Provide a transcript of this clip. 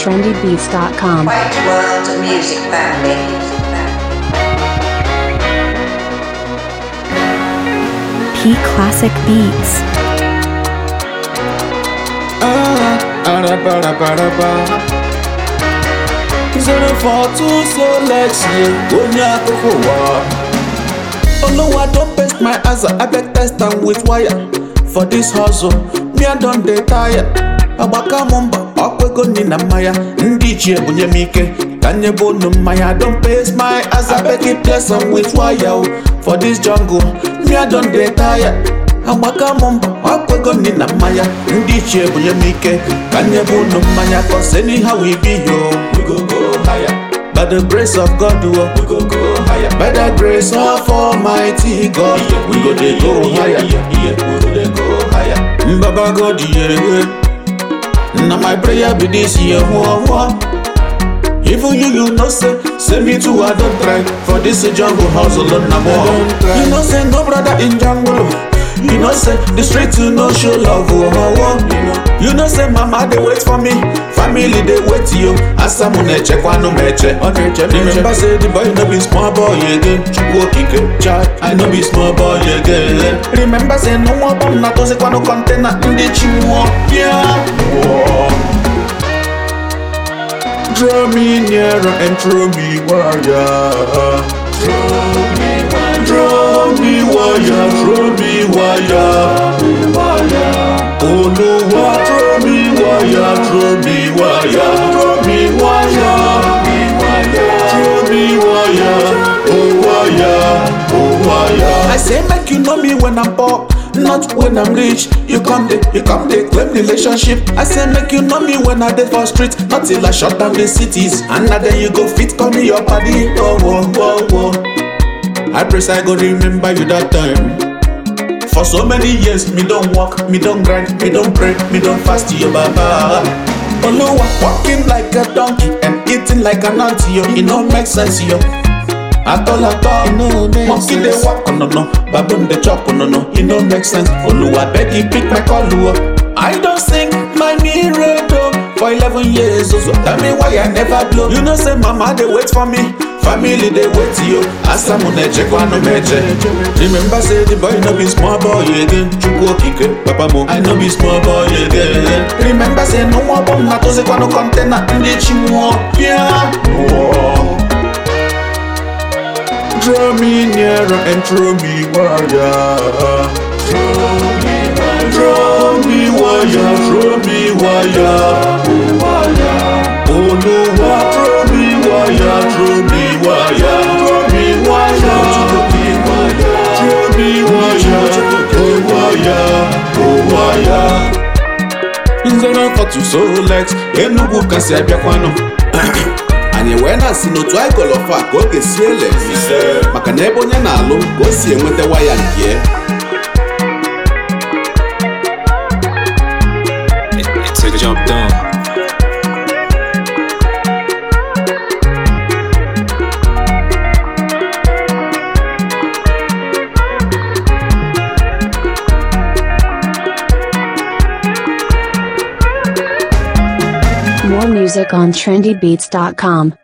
trendybeats.com. White World Music Family. P Classic Beats. Zero for two, so let's see. Oh no, I don't paste my answer. I beg test them with wire. For this hustle, me I don't dey tired. Abaka mumba, akwego ni na maya. Ndichie bunye mike, kanye bonu maya. I don't paste my answer. I beg it bless them with wire. For this jungle, me I don't dey tired. Abaka mumba, akwego ni na maya. Ndichie bunye mike, kanye bonu maya. Cause anyhow we be yo, we go higher. By the grace of God, we go higher. By the grace of Almighty God, we go higher. We go higher. Baba God, now my prayer be this year. Even you know say me too, I don't try. For this jungle hustle on the wall. You know say no brother in jungle. You know say the street to no show love. You know say mama they wait for me. Family they wait you. Asamune check one no meche. Remember say the boy no be small boy again. Chukwu kike child, I no be small boy again. Remember say no more bomb na to say kwano container in the chiwo. Yeah. Draw me nearer and throw me wire. Draw me wire, throw me wire. Oh no, throw me wire, throw me wire, throw me wire, throw me wire, oh wire. I say make you know me when I'm poor, not when I'm rich. You come they claim relationship. I say make you know me when I dey for street, not till I shut down the cities. And now then you go fit call me your buddy. Oh. I pray I go remember you that time. For so many years, me don't walk, me don't grind, me don't pray, me don't fast to your baba. Oluwa walking like a donkey and eating like an auntie, yo. It don't make sense, yo. At all, no, monkey they walk, no, baboon they chop, no, it don't make sense. Oluwa beg you pick my call, I don't sing my mirror for 11 years, so tell me why I never blow. You know say mama they wait for me. Family they wait you. Asamune check one no meche. Remember say the boy no be small boy again. Chukwu kike papa mo, I no be small boy again. Remember say no more bomb na to say kwano container in the chiwo. Yeah. Draw me nearer and throw me wire. Draw me wire, throw me wire. Oh no, throw me wire, throw me wire, throw me wire, throw me wire, oh wire. Nzona for two Solex, Enugu kasi abiakwano. Anye wena si n'otu anyị gọlọfa ka oge sie ele maka na ebe onye na-alụ ka o si enweta waya nke ya. Take a jump down. More music on trendybeats.com.